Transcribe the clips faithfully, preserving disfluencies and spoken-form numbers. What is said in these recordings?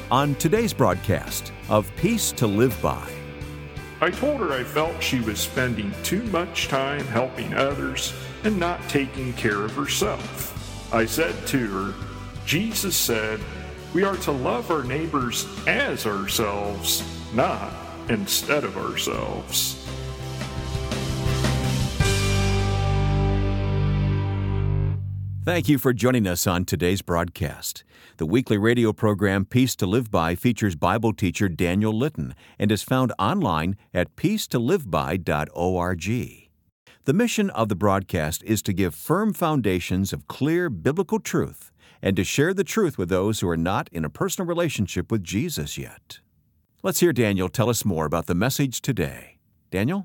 on today's broadcast of Peace to Live By. I told her I felt she was spending too much time helping others and not taking care of herself. I said to her, Jesus said, we are to love our neighbors as ourselves, not instead of ourselves. Thank you for joining us on today's broadcast. The weekly radio program Peace to Live By features Bible teacher Daniel Litton and is found online at peace to live by dot org. The mission of the broadcast is to give firm foundations of clear biblical truth and to share the truth with those who are not in a personal relationship with Jesus yet. Let's hear Daniel tell us more about the message today. Daniel?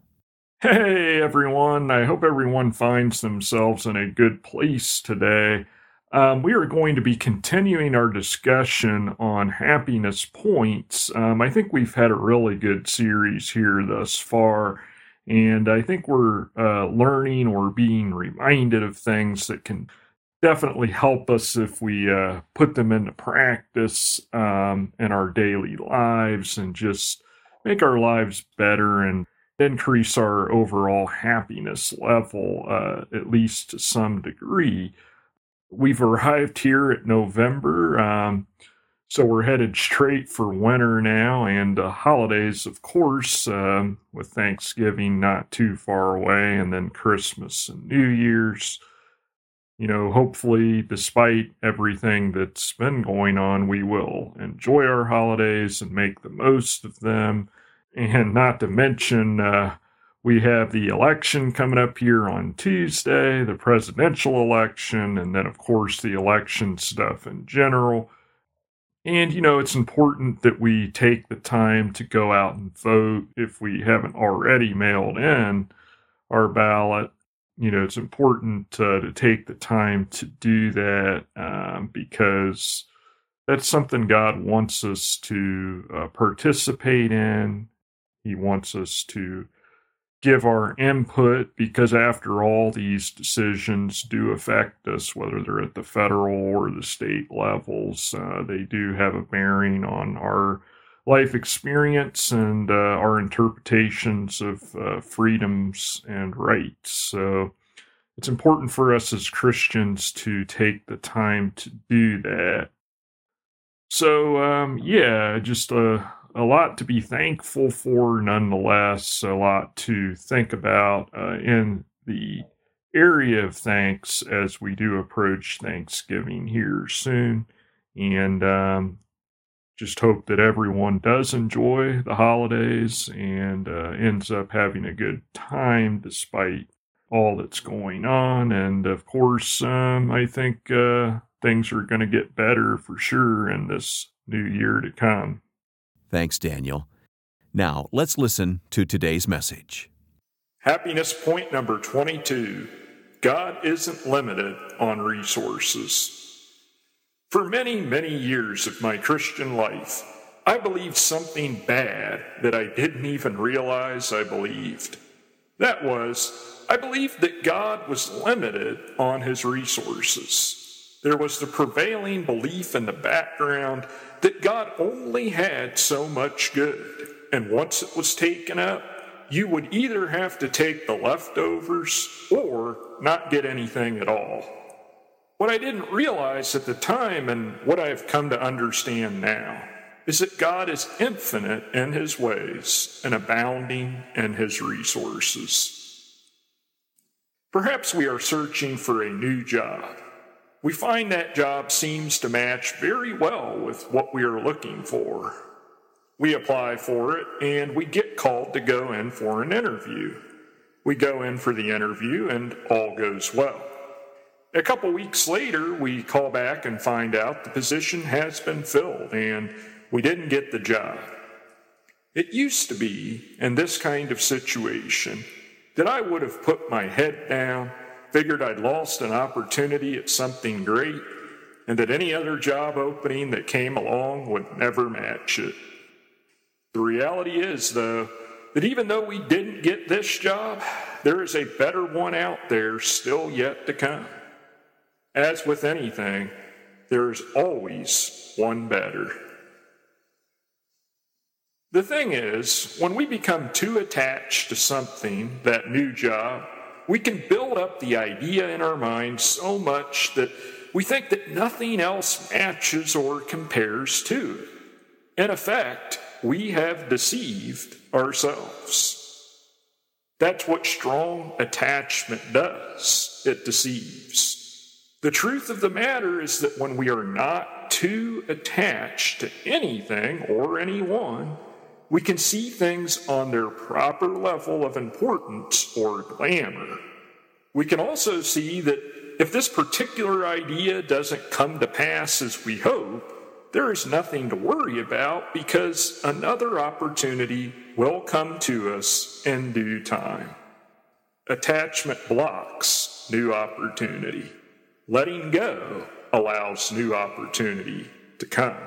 Hey everyone, I hope everyone finds themselves in a good place today. Um, we are going to be continuing our discussion on happiness points. Um, I think we've had a really good series here thus far, and I think we're uh, learning or being reminded of things that can definitely help us if we uh, put them into practice um, in our daily lives and just make our lives better and increase our overall happiness level, uh, at least to some degree. We've arrived here at November, um, so we're headed straight for winter now, and uh, holidays, of course, um, with Thanksgiving not too far away, and then Christmas and New Year's. You know, hopefully, despite everything that's been going on, we will enjoy our holidays and make the most of them. And not to mention, uh, we have the election coming up here on Tuesday, the presidential election, and then, of course, the election stuff in general. And, you know, it's important that we take the time to go out and vote if we haven't already mailed in our ballot. You know, it's important uh, to take the time to do that um, because that's something God wants us to uh, participate in. He wants us to give our input because, after all, these decisions do affect us, whether they're at the federal or the state levels. Uh, they do have a bearing on our life experience and uh, our interpretations of uh, freedoms and rights. So it's important for us as Christians to take the time to do that. So, um, yeah, just a... Uh, A lot to be thankful for, nonetheless, a lot to think about uh, in the area of thanks as we do approach Thanksgiving here soon. And um, just hope that everyone does enjoy the holidays and uh, ends up having a good time despite all that's going on. And of course, um, I think uh, things are going to get better for sure in this new year to come. Thanks, Daniel. Now, let's listen to today's message. Happiness point number twenty-two. God isn't limited on resources. For many, many years of my Christian life, I believed something bad that I didn't even realize I believed. That was, I believed that God was limited on his resources. There was the prevailing belief in the background that God only had so much good, and once it was taken up, you would either have to take the leftovers or not get anything at all. What I didn't realize at the time, and what I've come to understand now, is that God is infinite in his ways and abounding in his resources. Perhaps we are searching for a new job. We find that job seems to match very well with what we are looking for. We apply for it, and we get called to go in for an interview. We go in for the interview, and all goes well. A couple weeks later, we call back and find out the position has been filled, and we didn't get the job. It used to be, in this kind of situation, that I would have put my head down, figured I'd lost an opportunity at something great, and that any other job opening that came along would never match it. The reality is, though, that even though we didn't get this job, there is a better one out there still yet to come. As with anything, there is always one better. The thing is, when we become too attached to something, that new job, we can build up the idea in our minds so much that we think that nothing else matches or compares to it. In effect, we have deceived ourselves. That's what strong attachment does. It deceives. The truth of the matter is that when we are not too attached to anything or anyone, we can see things on their proper level of importance or glamour. We can also see that if this particular idea doesn't come to pass as we hope, there is nothing to worry about because another opportunity will come to us in due time. Attachment blocks new opportunity. Letting go allows new opportunity to come.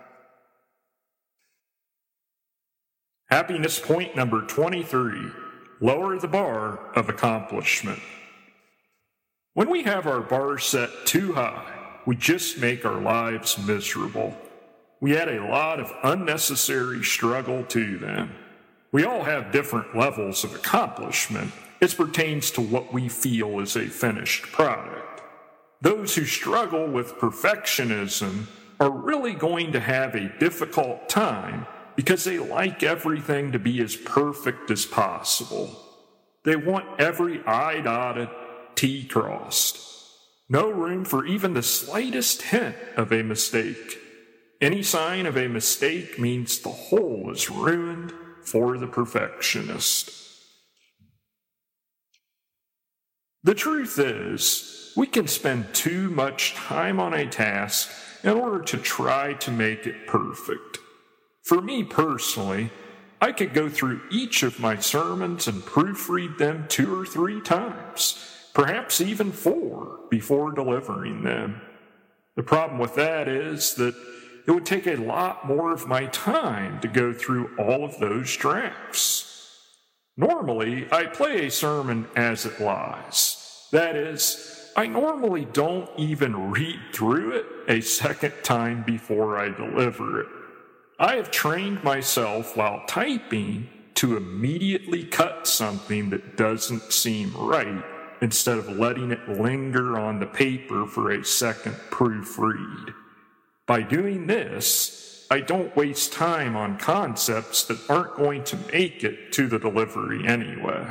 Happiness point number twenty-three, lower the bar of accomplishment. When we have our bar set too high, we just make our lives miserable. We add a lot of unnecessary struggle to them. We all have different levels of accomplishment as pertains to what we feel is a finished product. Those who struggle with perfectionism are really going to have a difficult time because they like everything to be as perfect as possible. They want every I dotted, T crossed. No room for even the slightest hint of a mistake. Any sign of a mistake means the whole is ruined for the perfectionist. The truth is, we can spend too much time on a task in order to try to make it perfect. For me personally, I could go through each of my sermons and proofread them two or three times, perhaps even four, before delivering them. The problem with that is that it would take a lot more of my time to go through all of those drafts. Normally, I play a sermon as it lies. That is, I normally don't even read through it a second time before I deliver it. I have trained myself while typing to immediately cut something that doesn't seem right instead of letting it linger on the paper for a second proofread. By doing this, I don't waste time on concepts that aren't going to make it to the delivery anyway.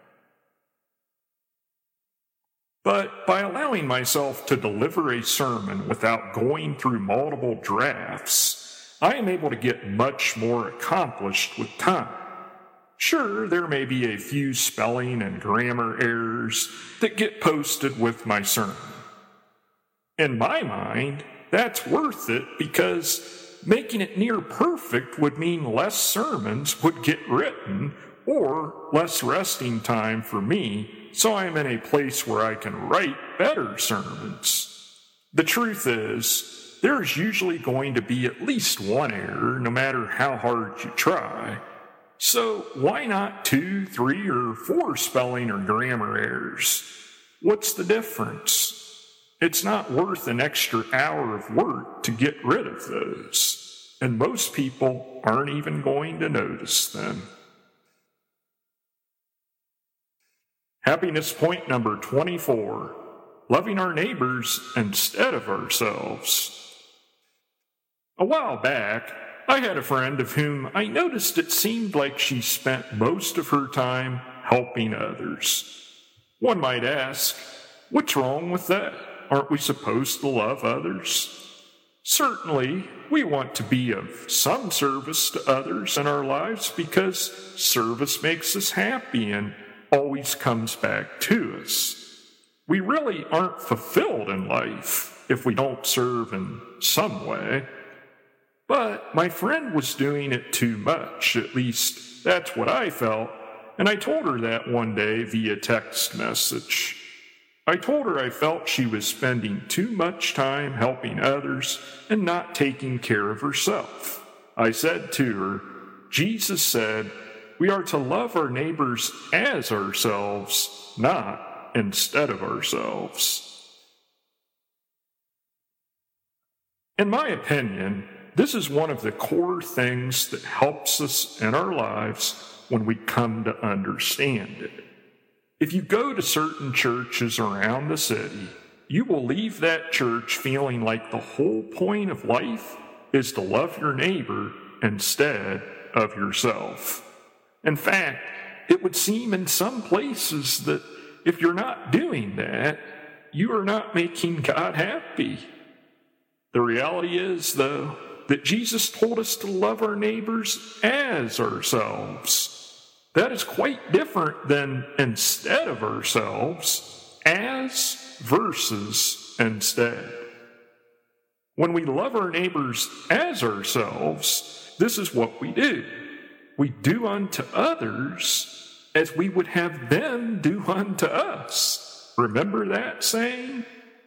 But by allowing myself to deliver a sermon without going through multiple drafts, I am able to get much more accomplished with time. Sure, there may be a few spelling and grammar errors that get posted with my sermon. In my mind, that's worth it because making it near perfect would mean less sermons would get written or less resting time for me, so I am in a place where I can write better sermons. The truth is, there is usually going to be at least one error no matter how hard you try. So why not two, three, or four spelling or grammar errors? What's the difference? It's not worth an extra hour of work to get rid of those, and most people aren't even going to notice them. Happiness point number twenty-four, loving our neighbors instead of ourselves. A while back, I had a friend of whom I noticed it seemed like she spent most of her time helping others. One might ask, what's wrong with that? Aren't we supposed to love others? Certainly, we want to be of some service to others in our lives because service makes us happy and always comes back to us. We really aren't fulfilled in life if we don't serve in some way. But my friend was doing it too much, at least that's what I felt, and I told her that one day via text message. I told her I felt she was spending too much time helping others and not taking care of herself. I said to her, Jesus said, we are to love our neighbors as ourselves, not instead of ourselves. In my opinion, this is one of the core things that helps us in our lives when we come to understand it. If you go to certain churches around the city, you will leave that church feeling like the whole point of life is to love your neighbor instead of yourself. In fact, it would seem in some places that if you're not doing that, you are not making God happy. The reality is, though, that Jesus told us to love our neighbors as ourselves. That is quite different than instead of ourselves, as versus instead. When we love our neighbors as ourselves, this is what we do. We do unto others as we would have them do unto us. Remember that saying?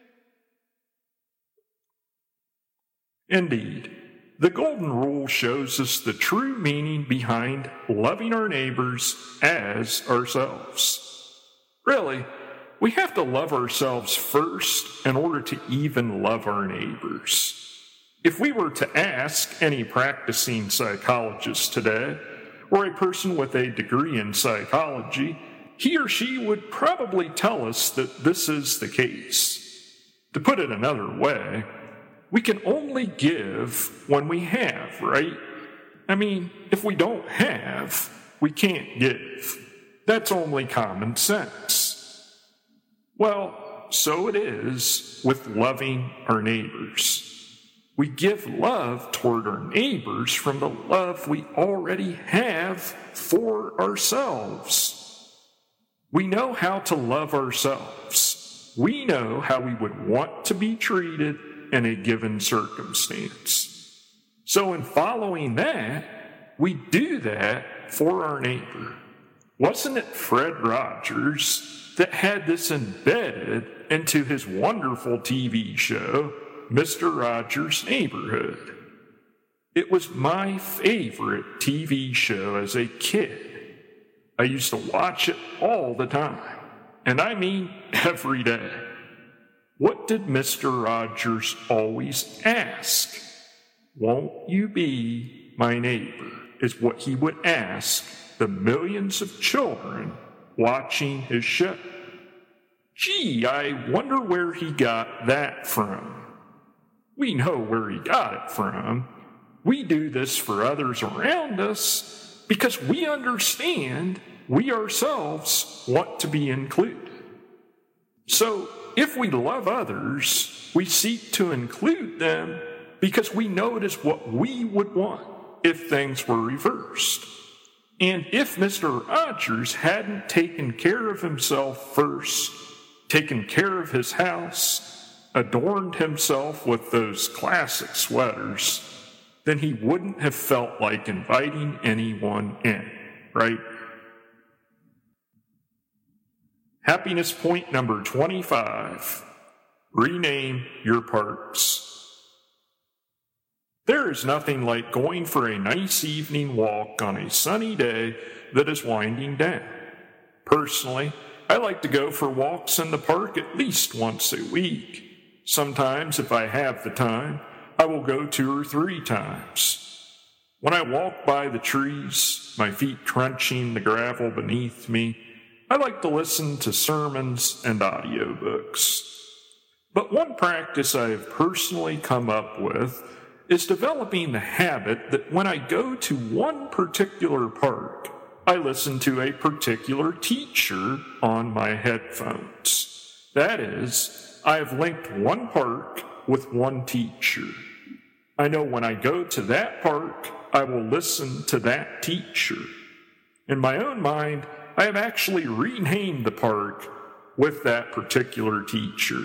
Indeed, the Golden Rule shows us the true meaning behind loving our neighbors as ourselves. Really, we have to love ourselves first in order to even love our neighbors. If we were to ask any practicing psychologist today, or a person with a degree in psychology, he or she would probably tell us that this is the case. To put it another way, we can only give when we have, right? I mean, if we don't have, we can't give. That's only common sense. Well, so it is with loving our neighbors. We give love toward our neighbors from the love we already have for ourselves. We know how to love ourselves. We know how we would want to be treated in a given circumstance. So in following that, we do that for our neighbor. Wasn't it Fred Rogers that had this embedded into his wonderful T V show, Mister Rogers' Neighborhood? It was my favorite T V show as a kid. I used to watch it all the time, and I mean every day. What did Mister Rogers always ask? Won't you be my neighbor? Is what he would ask the millions of children watching his show. Gee, I wonder where he got that from. We know where he got it from. We do this for others around us because we understand we ourselves want to be included. So, if we love others, we seek to include them because we know it is what we would want if things were reversed. And if Mister Rogers hadn't taken care of himself first, taken care of his house, adorned himself with those classic sweaters, then he wouldn't have felt like inviting anyone in, right? Happiness point number twenty-five, rename your parks. There is nothing like going for a nice evening walk on a sunny day that is winding down. Personally, I like to go for walks in the park at least once a week. Sometimes, if I have the time, I will go two or three times. When I walk by the trees, my feet crunching the gravel beneath me, I like to listen to sermons and audiobooks. But one practice I have personally come up with is developing the habit that when I go to one particular park, I listen to a particular teacher on my headphones. That is, I have linked one park with one teacher. I know when I go to that park, I will listen to that teacher. In my own mind, I have actually renamed the park with that particular teacher.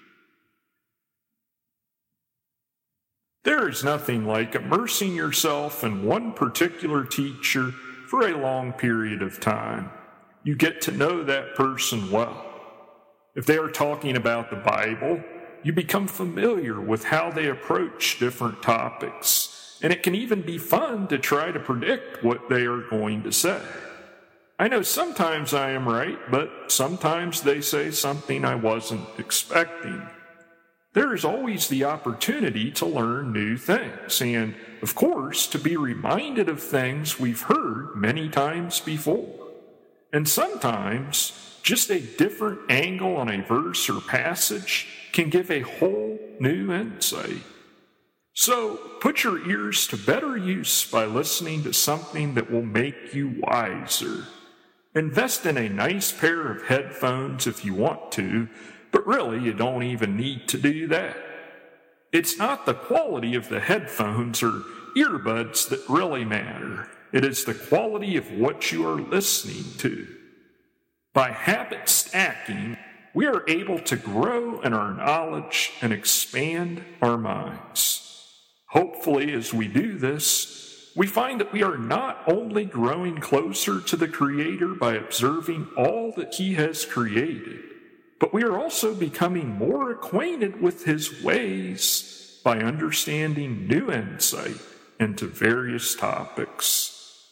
There is nothing like immersing yourself in one particular teacher for a long period of time. You get to know that person well. If they are talking about the Bible, you become familiar with how they approach different topics, and it can even be fun to try to predict what they are going to say. I know sometimes I am right, but sometimes they say something I wasn't expecting. there is always the opportunity to learn new things, and, of course, to be reminded of things we've heard many times before. And sometimes, just a different angle on a verse or passage can give a whole new insight. So, put your ears to better use by listening to something that will make you wiser. Invest in a nice pair of headphones if you want to, but really you don't even need to do that. It's not the quality of the headphones or earbuds that really matter. It is the quality of what you are listening to. By habit stacking, we are able to grow in our knowledge and expand our minds. Hopefully, as we do this, we find that we are not only growing closer to the Creator by observing all that He has created, but we are also becoming more acquainted with His ways by understanding new insight into various topics.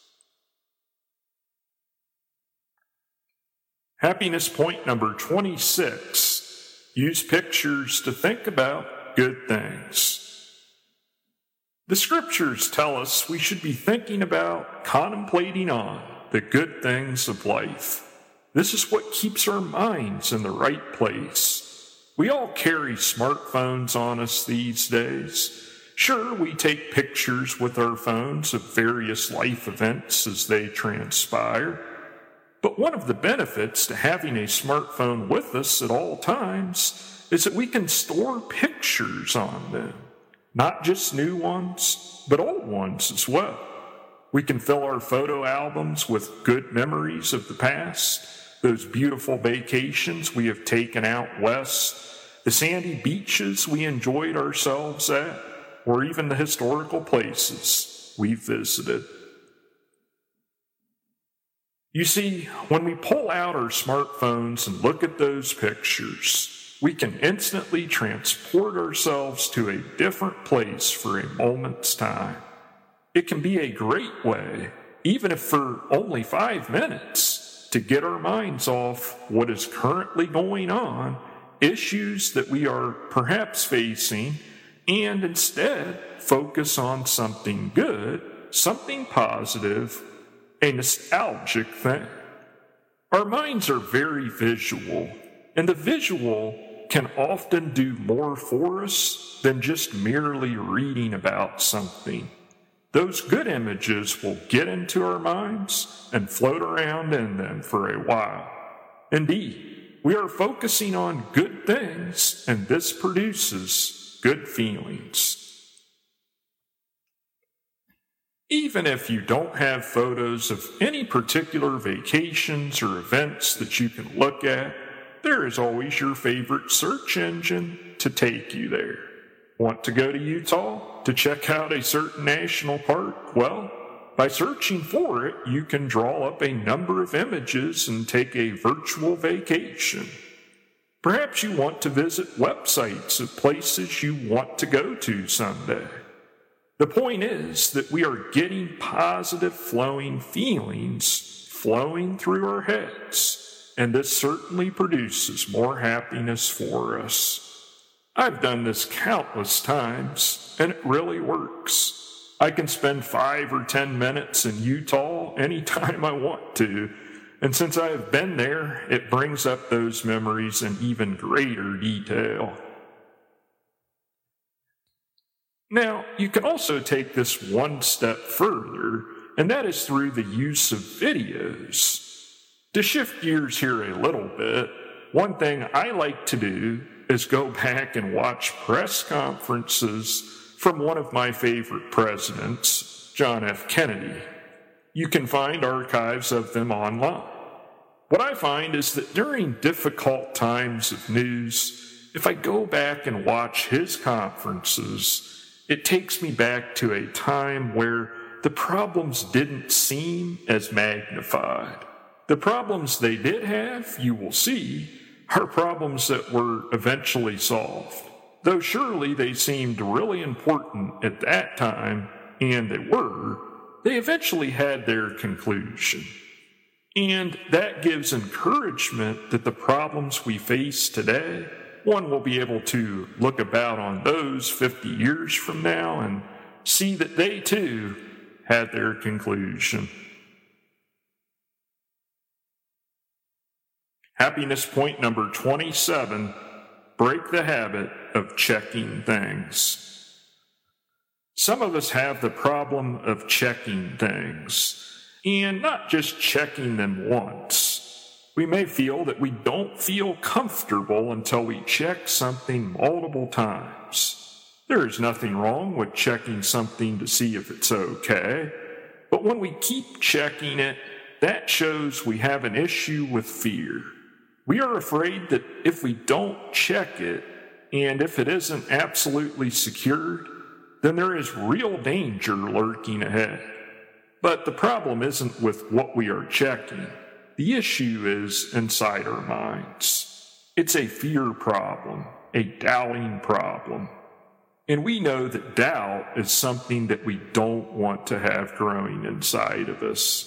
Happiness point number twenty-six. Use pictures to think about good things. The scriptures tell us we should be thinking about, contemplating on the good things of life. This is what keeps our minds in the right place. We all carry smartphones on us these days. Sure, we take pictures with our phones of various life events as they transpire. But one of the benefits to having a smartphone with us at all times is that we can store pictures on them. Not just new ones, but old ones as well. We can fill our photo albums with good memories of the past, those beautiful vacations we have taken out west, the sandy beaches we enjoyed ourselves at, or even the historical places we've visited. You see, when we pull out our smartphones and look at those pictures, we can instantly transport ourselves to a different place for a moment's time. It can be a great way, even if for only five minutes, to get our minds off what is currently going on, issues that we are perhaps facing, and instead focus on something good, something positive, a nostalgic thing. Our minds are very visual, and the visual can often do more for us than just merely reading about something. Those good images will get into our minds and float around in them for a while. Indeed, we are focusing on good things, and this produces good feelings. Even if you don't have photos of any particular vacations or events that you can look at, there is always your favorite search engine to take you there. Want to go to Utah to check out a certain national park? Well, by searching for it, you can draw up a number of images and take a virtual vacation. Perhaps you want to visit websites of places you want to go to someday. The point is that we are getting positive flowing feelings flowing through our heads. And this certainly produces more happiness for us. I've done this countless times, and it really works. I can spend five or ten minutes in Utah anytime I want to, and since I have been there, it brings up those memories in even greater detail. Now, you can also take this one step further, and that is through the use of videos. To shift gears here a little bit, one thing I like to do is go back and watch press conferences from one of my favorite presidents, John F. Kennedy. You can find archives of them online. What I find is that during difficult times of news, if I go back and watch his conferences, it takes me back to a time where the problems didn't seem as magnified. The problems they did have, you will see, are problems that were eventually solved. Though surely they seemed really important at that time, and they were, they eventually had their conclusion. And that gives encouragement that the problems we face today one will be able to look about on those fifty years from now and see that they too had their conclusion. Happiness point number twenty-seven, break the habit of checking things. Some of us have the problem of checking things, and not just checking them once. We may feel that we don't feel comfortable until we check something multiple times. There is nothing wrong with checking something to see if it's okay, but when we keep checking it, that shows we have an issue with fear. We are afraid that if we don't check it, and if it isn't absolutely secured, then there is real danger lurking ahead. But the problem isn't with what we are checking. The issue is inside our minds. It's a fear problem, a doubting problem. And we know that doubt is something that we don't want to have growing inside of us.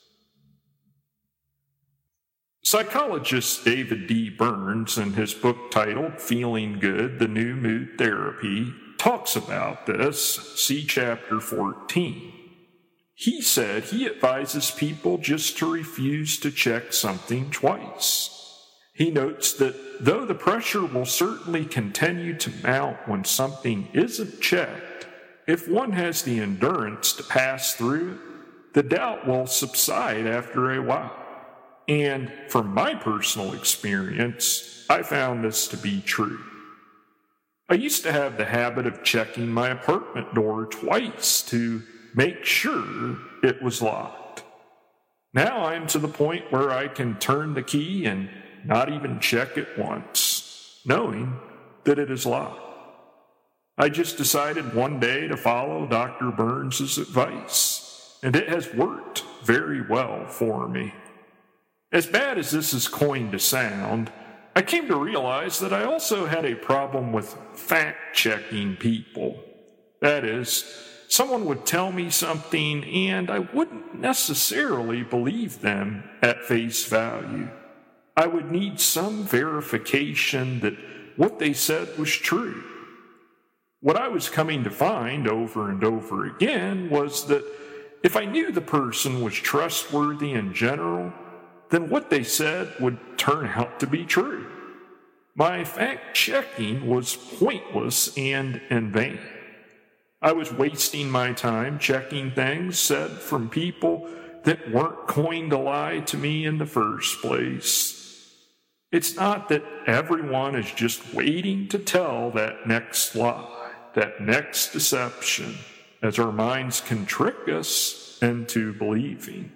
Psychologist David D. Burns, in his book titled Feeling Good, The New Mood Therapy, talks about this. See chapter fourteen. He said he advises people just to refuse to check something twice. He notes that though the pressure will certainly continue to mount when something isn't checked, if one has the endurance to pass through it, the doubt will subside after a while. And from my personal experience, I found this to be true. I used to have the habit of checking my apartment door twice to make sure it was locked. Now I'm to the point where I can turn the key and not even check it once, knowing that it is locked. I just decided one day to follow Doctor Burns' advice, and it has worked very well for me. As bad as this is going to sound, I came to realize that I also had a problem with fact-checking people. That is, someone would tell me something and I wouldn't necessarily believe them at face value. I would need some verification that what they said was true. What I was coming to find over and over again was that if I knew the person was trustworthy in general, then what they said would turn out to be true. My fact-checking was pointless and in vain. I was wasting my time checking things said from people that weren't going to lie to me in the first place. It's not that everyone is just waiting to tell that next lie, that next deception, as our minds can trick us into believing.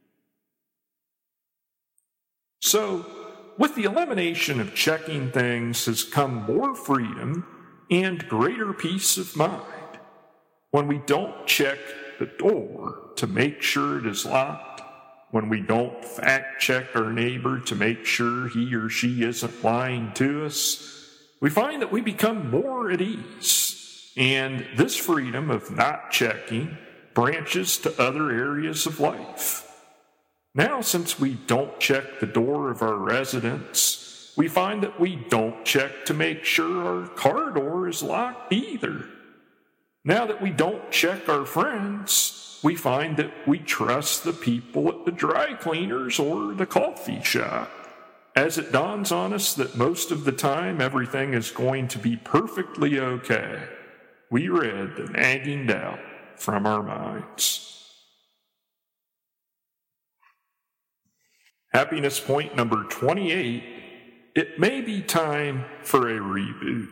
So, with the elimination of checking things has come more freedom and greater peace of mind. When we don't check the door to make sure it is locked, when we don't fact-check our neighbor to make sure he or she isn't lying to us, we find that we become more at ease. And this freedom of not checking branches to other areas of life. Now, since we don't check the door of our residence, we find that we don't check to make sure our car door is locked either. Now that we don't check our friends, we find that we trust the people at the dry cleaners or the coffee shop. As it dawns on us that most of the time everything is going to be perfectly okay, we rid the nagging doubt from our minds. Happiness point number twenty-eight, it may be time for a reboot.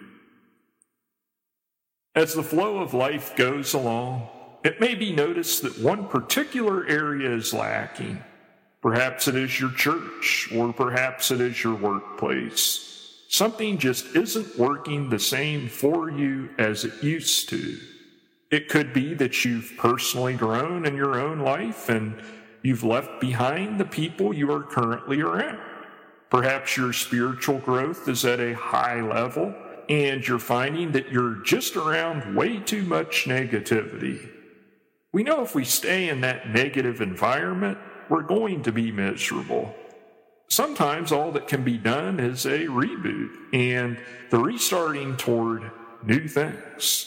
As the flow of life goes along, it may be noticed that one particular area is lacking. Perhaps it is your church, or perhaps it is your workplace. Something just isn't working the same for you as it used to. It could be that you've personally grown in your own life and you've left behind the people you are currently around. Perhaps your spiritual growth is at a high level, and you're finding that you're just around way too much negativity. We know if we stay in that negative environment, we're going to be miserable. Sometimes all that can be done is a reboot and the restarting toward new things.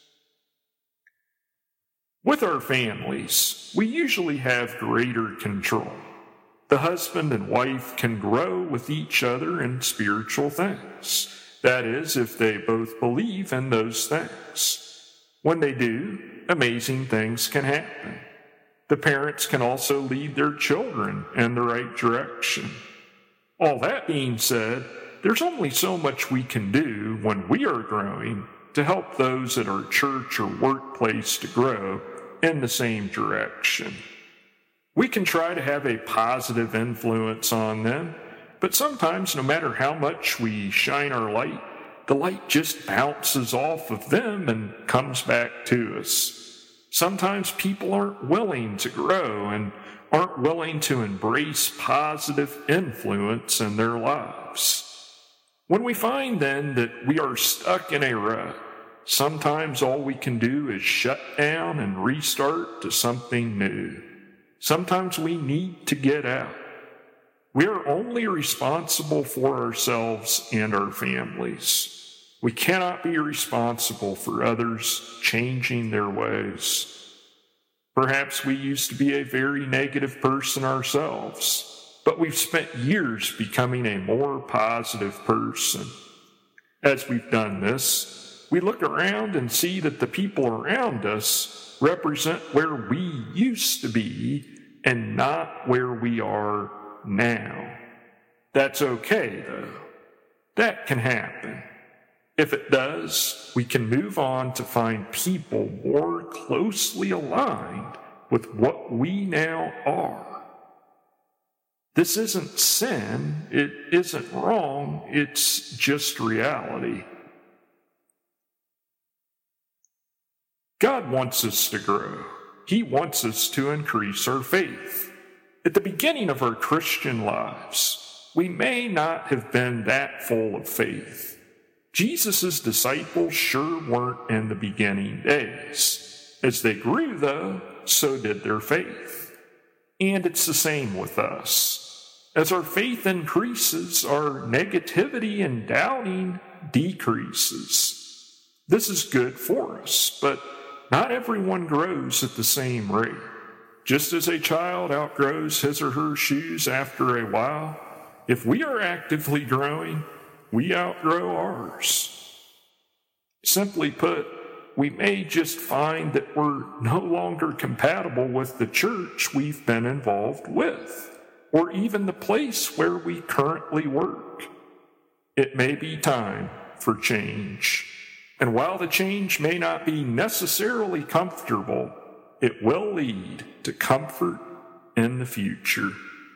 With our families, we usually have greater control. The husband and wife can grow with each other in spiritual things. That is, if they both believe in those things. When they do, amazing things can happen. The parents can also lead their children in the right direction. All that being said, there's only so much we can do when we are growing to help those at our church or workplace to grow in the same direction. We can try to have a positive influence on them, but sometimes no matter how much we shine our light, the light just bounces off of them and comes back to us. Sometimes people aren't willing to grow and aren't willing to embrace positive influence in their lives. When we find then that we are stuck in a rut, sometimes all we can do is shut down and restart to something new. Sometimes we need to get out. We are only responsible for ourselves and our families. We cannot be responsible for others changing their ways. Perhaps we used to be a very negative person ourselves, but we've spent years becoming a more positive person. As we've done this, we look around and see that the people around us represent where we used to be and not where we are now. That's okay, though. That can happen. If it does, we can move on to find people more closely aligned with what we now are. This isn't sin, it isn't wrong, it's just reality. God wants us to grow. He wants us to increase our faith. At the beginning of our Christian lives, we may not have been that full of faith. Jesus' disciples sure weren't in the beginning days. As they grew, though, so did their faith. And it's the same with us. As our faith increases, our negativity and doubting decreases. This is good for us, but not everyone grows at the same rate. Just as a child outgrows his or her shoes after a while, if we are actively growing, we outgrow ours. Simply put, we may just find that we're no longer compatible with the church we've been involved with, or even the place where we currently work. It may be time for change. And while the change may not be necessarily comfortable, it will lead to comfort in the future.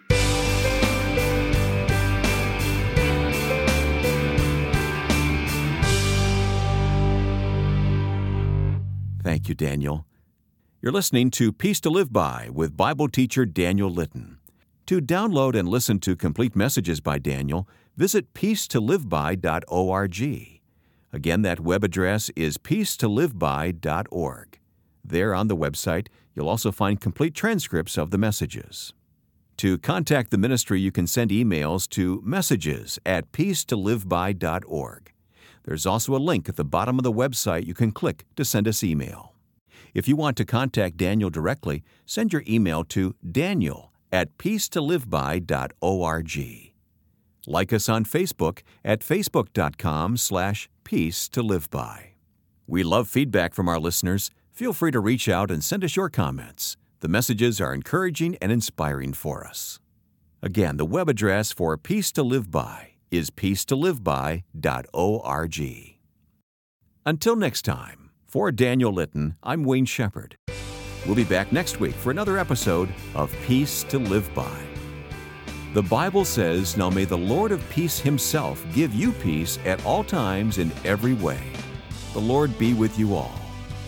Thank you, Daniel. You're listening to Peace to Live By with Bible teacher Daniel Litton. To download and listen to complete messages by Daniel, visit peace to live by dot org. Again, that web address is peace to live by dot org. There on the website, you'll also find complete transcripts of the messages. To contact the ministry, you can send emails to messages at peace to live by dot org. There's also a link at the bottom of the website you can click to send us email. If you want to contact Daniel directly, send your email to daniel at peace to live by dot org. Like us on Facebook at facebook.com slash peace to live by. We love feedback from our listeners. Feel free to reach out and send us your comments. The messages are encouraging and inspiring for us. Again, the web address for Peace to Live By is peace to live by dot org. Until next time, for Daniel Litton, I'm Wayne Shepherd. We'll be back next week for another episode of Peace to Live By. The Bible says, "Now may the Lord of peace himself give you peace at all times in every way." The Lord be with you all.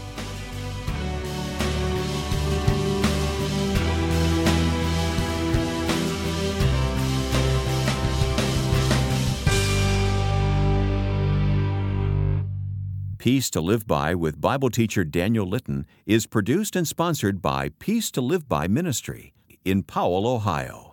Peace to Live By with Bible teacher Daniel Litton is produced and sponsored by Peace to Live By Ministry in Powell, Ohio.